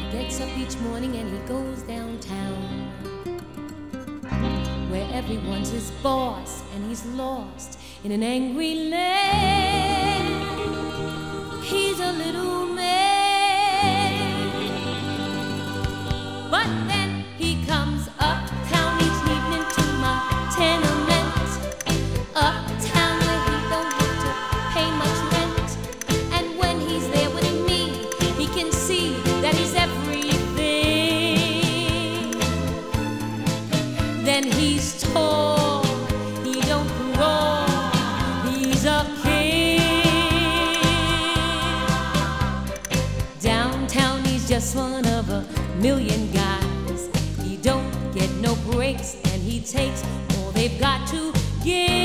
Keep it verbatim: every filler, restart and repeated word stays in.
Gets up each morning and he goes downtown, where everyone's his boss and he's lost in an angry land. He's a little man, but then he comes uptown each evening to my tenement, uptown where he don't have to pay much rent. And when he's there with me, he can see that he's everything. Then he's tall, he don't crawl, he's a king. Downtown he's just one of a million guys. He don't get no breaks and he takes all they've got to give.